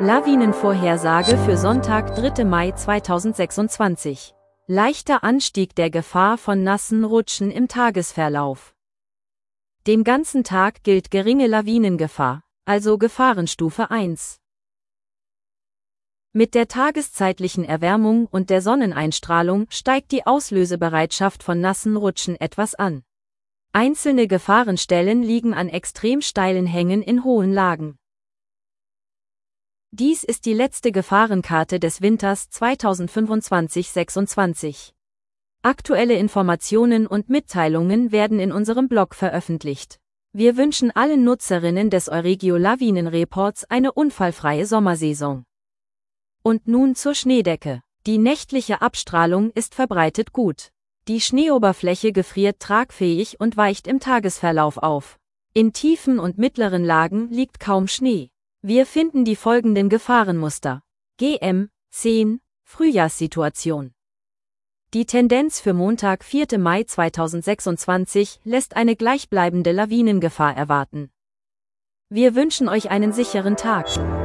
Lawinenvorhersage für Sonntag, 3. Mai 2026. Leichter Anstieg der Gefahr von nassen Rutschen im Tagesverlauf. Den ganzen Tag gilt geringe Lawinengefahr, also Gefahrenstufe 1. Mit der tageszeitlichen Erwärmung und der Sonneneinstrahlung steigt die Auslösebereitschaft von nassen Rutschen etwas an. Einzelne Gefahrenstellen liegen an extrem steilen Hängen in hohen Lagen. Dies ist die letzte Gefahrenkarte des Winters 2025-26. Aktuelle Informationen und Mitteilungen werden in unserem Blog veröffentlicht. Wir wünschen allen Nutzerinnen des Euregio Lawinenreports eine unfallfreie Sommersaison. Und nun zur Schneedecke. Die nächtliche Abstrahlung ist verbreitet gut. Die Schneeoberfläche gefriert tragfähig und weicht im Tagesverlauf auf. In tiefen und mittleren Lagen liegt kaum Schnee. Wir finden die folgenden Gefahrenmuster. GM10 Frühjahrssituation. Die Tendenz für Montag, 4. Mai 2026 lässt eine gleichbleibende Lawinengefahr erwarten. Wir wünschen euch einen sicheren Tag.